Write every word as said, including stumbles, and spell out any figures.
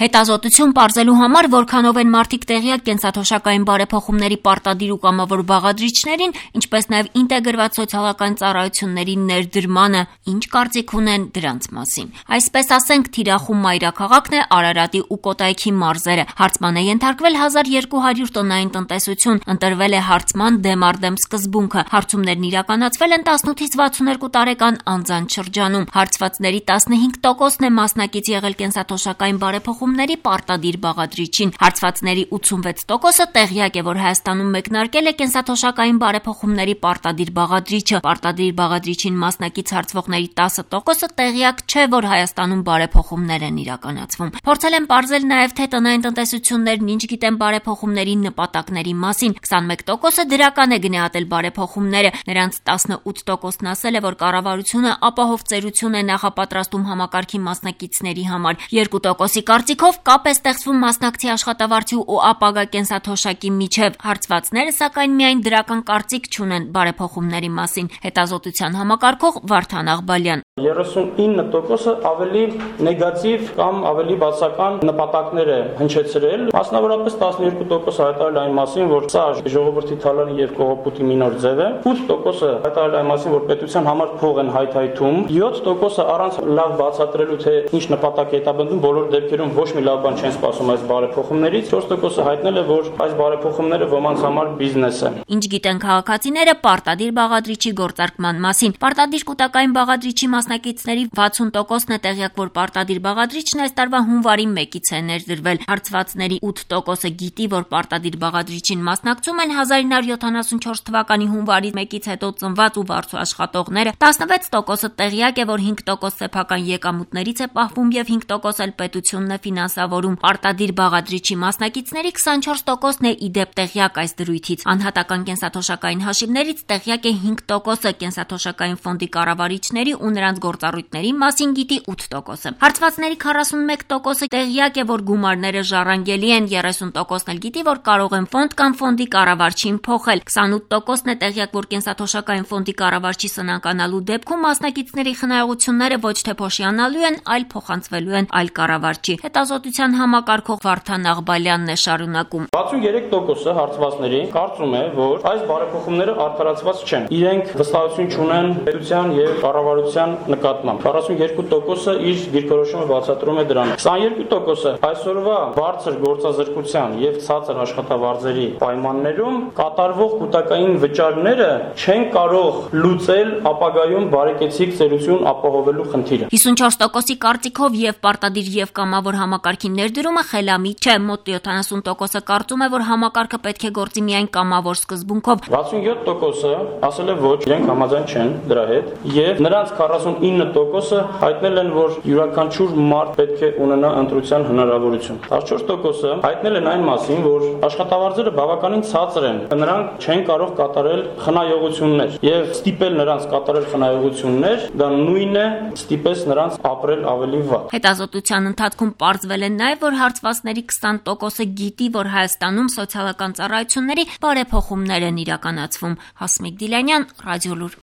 Հետազոտություն պարզելու համար, որքանով են մարդիկ տեղյակ կենսաթոշակային բարեփոխումների պարտադիր ու կամավոր բաղադրիչներին, ինչպես նաև ինտեգրված սոցիալական ծառայությունների ներդրմանը, ինչ կարծիք ունեն դրանց մասին։ Այսպես ասենք, թիրախում մայրաքաղաքն է Արարատի ու Կոտայքի մարզերը։ Հարցման է ենթարկվել հազար երկու հարյուր տոննային տնտեսություն, ընտրվել է հարցման դեմ առ դեմ սկզբունքը։ Հարցումներն իրականացվել են տասնութից վաթսուներկու տարեկան անձանց շրջանում։ Հարցվածների տասնհինգ տոկոսն է մասնակից եղել կենսաթոշակային բարեփոխումների պարտադիր բաղադրիչին։ Հարցվածների ութսունվեց տոկոսը տեղյակ է, որ Հայաստանում մեկնարկել է կենսաթոշակային բարեփոխումների պարտադիր բաղադրիչը։ Պարտադիր բաղադրիչին մասնակից հարցվողների տասը տոկոսը տեղյակ չէ, որ Հայաստանում բարեփոխումներ են իրականացվում։ Փորձել են պարզել նաև, թե տնային տնտեսություններն ինչ գիտեն բարեփոխումների նպատակների մասին։ քսանմեկ տոկոսը դրական է գնահատել բարեփոխումները։ Նրանց տասնութ տոկոսն ասել է, որ կառավարությունը ապահով ծերություն է նախապատրաստում համակարգի մասնակիցների համար։ Երկու տոկոսի կարծիքով կապ է ստեղծվում մասնակցի աշխատավարձի ու ապագա կենսաթոշակի միջև։ Հարցվածները սակայն միայն դրական կարծիք չունեն բարեփոխումների մասին։ Հետազոտության համակարգող Վարդան Աղբալյան: երեսունինը տոկոսը ավելի նեգատիվ կամ ավելի բացական նպատակներ է հնչեցրել, մասնավորապես տասնյոթ տոկոսը հայտարարել այն մասին, որ սա ժողովրդի թալանի եւ կողոպուտի մի նոր ձև է, ութ տոկոսը հայտարարել այն մասին, որ պետության համար փող են հայթայթում, յոթ տոկոսը առանց լավ բացատրելու, թե ինչ նպատակ է հետապնդում, բոլոր դեպքերում ոչ մի լավ բան չեն սպասում այս բարեփոխումներից, չորս տոկոսը հայտնել է, որ այս բարեփոխումները ոմանց համար բիզնես է։ Ինչ գիտեն քաղաքացիները պարտադիր բաղադրիչի գործարկման մասին։ Պարտադիր կൂട്ടակային բաղադրիչի մասնակիցների վաթսուն տոկոսն է տեղյակ, որ պարտադիր բաղադրիչն այս տարվա հունվարի մեկից է ներդրվել։ Հարցվածների ութ տոկոսը գիտի, որ պարտադիր բաղադրիչին մասնակցում են հազար ինը հարյուր յոթանասունչորս թվականի հունվարի մեկից հետո ծնված ու վարձու աշխատողները։ տասնվեց տոկոսը տեղյակ է, որ հինգ տոկոս սեփական եկամուտներից է պահվում եւ հինգ տոկոս էլ պետությունն է ֆինանսավորում։ Պարտադիր բաղադրիչի մասնակիցների քսանչորս տոկոսն է իդեպ տեղյակ այս դրույթից։ Անհատական կենսաթոշակային հաշիվներից տեղյակ է հինգ տոկոսը, կենսաթոշակային ֆոնդի կառավարիչների ու նրանց գործառույթների մասին գիտի ութ տոկոսը։ Հարցվածների քառասունմեկ տոկոսը տեղյակ է, որ գումարները ժառանգելի են, երեսուն տոկոսն էլ գիտի, որ կարող են ֆոնդ կամ ֆոնդի կառավարչին փոխել։ քսանութ տոկոսն է տեղյակ, որ կենսաթոշակային ֆոնդի կառավարչի սնանկանալու դեպքում մասնակիցների խնայողությունները ոչ թե փոշիանալու են, այլ փոխանցվելու են այլ կառավարչի։ Հետազոտության համակարգող Վարդան Աղբալյանն է շարունակում. վաթսունյոթ տոկոսը հարցվածների կարծում է, որ այս բարեփոխումները արդարացված չեն։ Իրենք վստահություն չունեն պետության եւ կառավարության նկատմամբ։ քառասունյոթ տոկոսը իր դիրքորոշումը բացատրում է դրան։ քսանյոթ տոկոսը այսօրվա բարձր գործազրկության եւ ցածր աշխատավարձերի պայմաններում կատարվող կൂട്ടակային վճարները չեն կարող լուծել ապագայում բարեկեցիկ ծերություն ապահովելու խնդիրը։ հիսունչորս տոկոսի կարծիքով եւ պարտադիր եւ կամավոր համակարգի ներդրումը խելամիտ չէ։ Մոտ յոթանասուն տոկոսը կարծում է, որ համակարգը պետք է գործի միայն կամավոր սկզբունքով։ վաթսունյոթ տոկոսը ասել է ոչ, իրենք համաձայն չեն դրա հետ, եւ նրանց քառասունինը տոկոսը հայտնել են, որ յուրաքանչյուր մարդ պետք է ունենա ընտրության հնարավորություն։ տասնչորս տոկոսը հայտնել են այն մասին, որ աշխատավարձերը բավականին ցածր են, նրանք չեն կարող կատարել խնայողություններ եւ ստիպել նրանց կատարել խնայողություններ, դա նույնն է ստիպես նրանց ապրել ավելի վատ։ Հետազոտության ընթացքում պարզվել է նաև, որ հարցվածների քսան տոկոսը գիտի, որ Հայաստանում սոցիալական ծառայությունների բարեփոխումներ են իրականացվում։ Հասմիկ Դիլանյան, Ռադիոլուր։